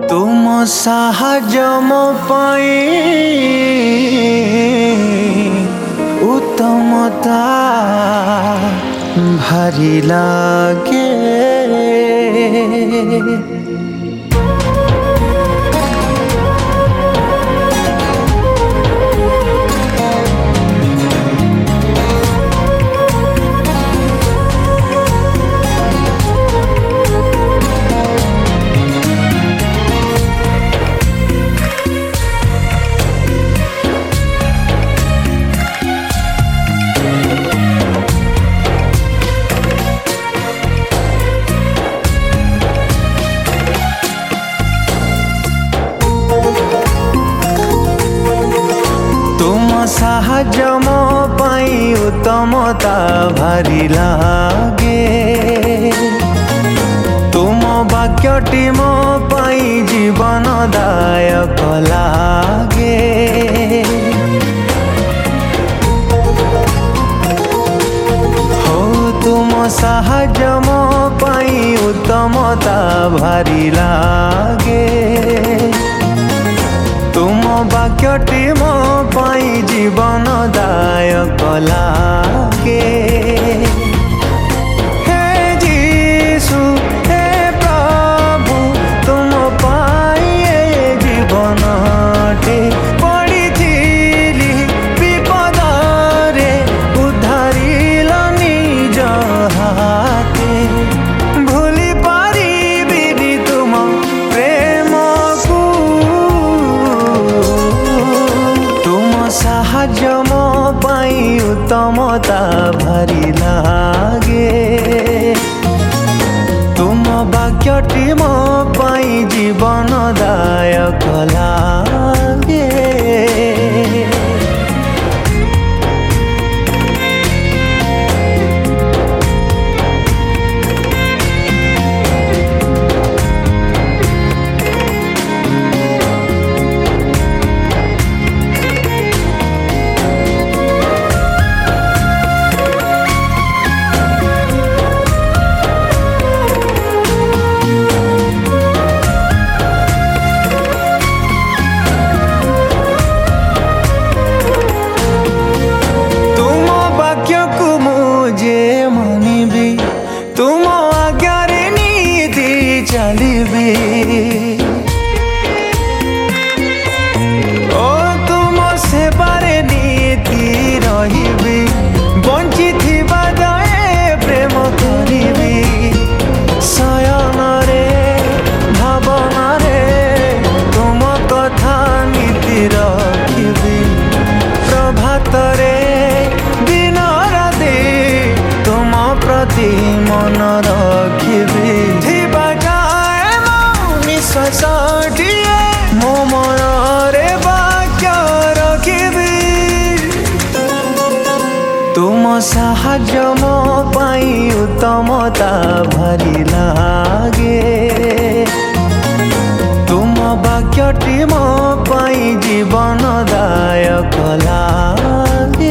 तुम साहाय्य मो पाई उत्तमता भारी लागे। साहाय्य मो पाई उत्तमता भारी लागे। तुम वाक्यटी मो पाई जीवनदायक लागे। हो तुम साहाय्य मो पाई उत्तमता भारी लागे। तुम वाक्यटी मो पाई जीवनदायक लागे। हे जीसु हे प्रभु तुम पाई जीवनटे पड़िथिली विपदरे उद्धारिल निज हाते। भूली पारिबिनि तुम प्रेम को। तुम साहाय्य मो पाई उत्तमता भारी लागे। तुम वाक्यटी मो पाई जीवनदायक लागे। तुम आज्ञारे नीति चलिबी। ओ तुम सेवारे नीति रहिबी। बंची थिबा जाए प्रेम करिबी। शयन रे भावना रे तुम कथा नीति रखिबी। प्रभात रे दिन राति तुम प्रति मन रखिबी। थिबा जाए मो निश्वासटिए मो मनरे वाक्य रखिबी। तुम साहाय्य मो पाई उत्तमता भारी लागे। तुम वाक्यटी मो पाई जीवनदायक लागे।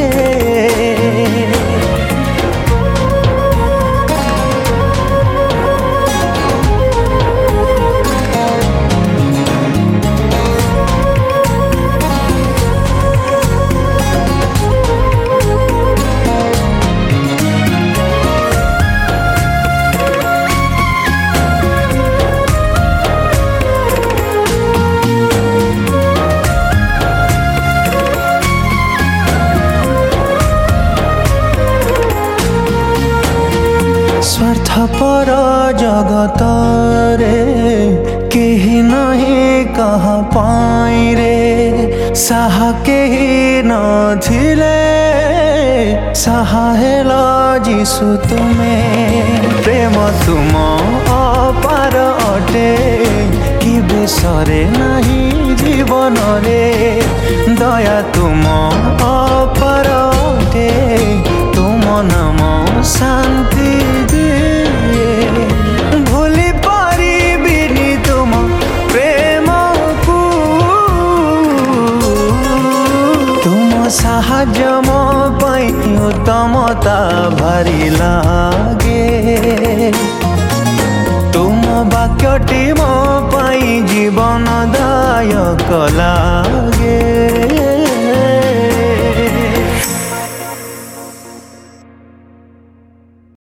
स्वार्थपर जगत रे केही नहीं कहा पाई रे। साहा केही नथिले साहा हेल जीसु तुमे। प्रेम तुम अपार अटे कि बेसरे नहीं जीवन रे। दया तुम अपार अटे तुम नाम शांति दिए। भूली पारिबिनि तुम प्रेम को। तुम साहाय्य मो पाई उत्तमता भारी लागे। तुम वाक्यटी मो पाई जीवन कला